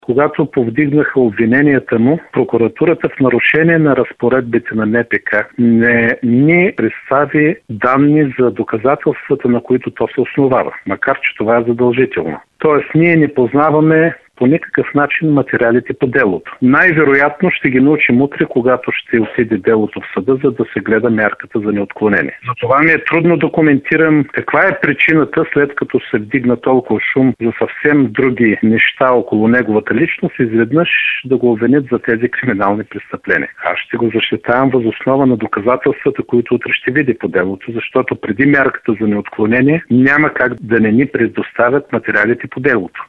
Когато повдигнаха обвиненията му, прокуратурата в нарушение на разпоредбите на НПК не ни представи данни за доказателствата, на които то се основава, макар че това е задължително. Тоест, ние не познаваме по никакъв начин материалите по делото. Най-вероятно ще ги научим утре, когато ще отиде делото в съда, за да се гледа мярката за неотклонение. Затова ми е трудно да коментирам каква е причината, след като се вдигна толкова шум за съвсем други неща около неговата личност, изведнъж да го обвинят за тези криминални престъпления. Аз ще го защитавам въз основа на доказателствата, които утре ще види по делото, защото преди мярката за неотклонение няма как да не ни предоставят материалите по делото.